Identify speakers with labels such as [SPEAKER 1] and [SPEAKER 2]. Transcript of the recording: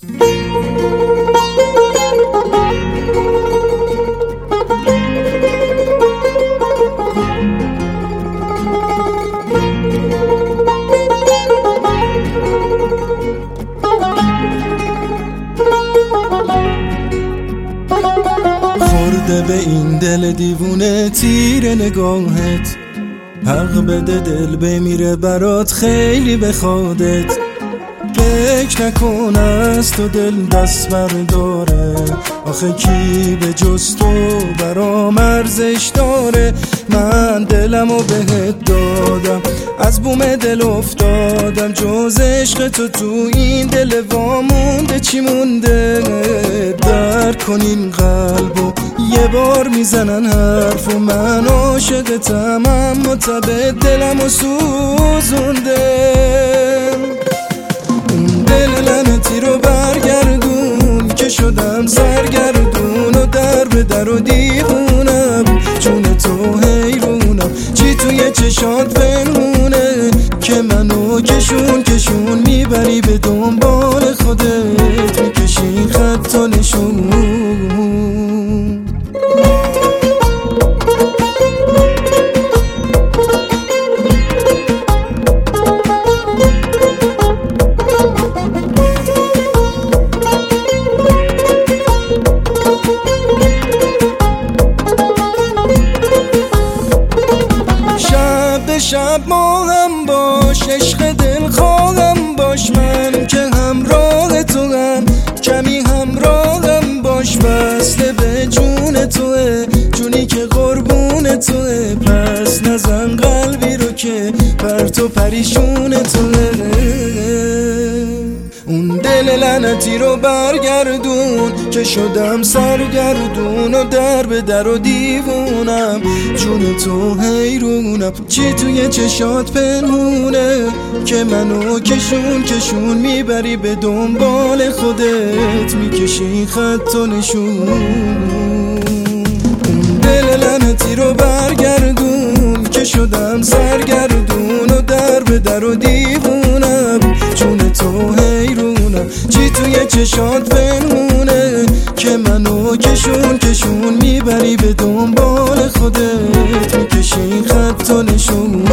[SPEAKER 1] خورده به این دل دیوونه تیر نگاهت، حق بده دل بمیره برات خیلی بخوادت. فکر نکن از تو دل دست برداره، آخه کی به جز تو برام ارزش داره. من دلمو بهت دادم، از بوم دل افتادم، جز عشق تو این دل وامونده چی مونده. درک کن این قلبو یه بار میزنن حرف و من عاشقتم، اما تب دلمو سوزونده. اون دل لعنتی رو برگردون که شدم سرگردون و در به در و دیوونم، جون تو حیرونم. چی توی چشات پنهونه که منو کشون کشون میبری به دنبال خودت، میکشی خط و نشون. شب ما هم باش، عشق دل خواهم باش، من که همراه تو هم کمی همراهم باش. وصله به جون توه، جونی که قربون توه، پس نزن قلبی رو که پرت و پریشون توه. اون دل لعنتی رو برگردون که شدم سرگردون و در به در و دیوونم، جون تو حیرونم. چی توی چشات پنهونه که منو کشون کشون میبری به دنبال خودت، میکشی خط و نشون. اون دل لعنتی رو برگردون که شدم سرگردون و در به در و دیوونم، جون تو حیرونم. چی توی چشات پنهونه که منو کشون کشون میبری به دنبال خودت، میکشی خط و نشون.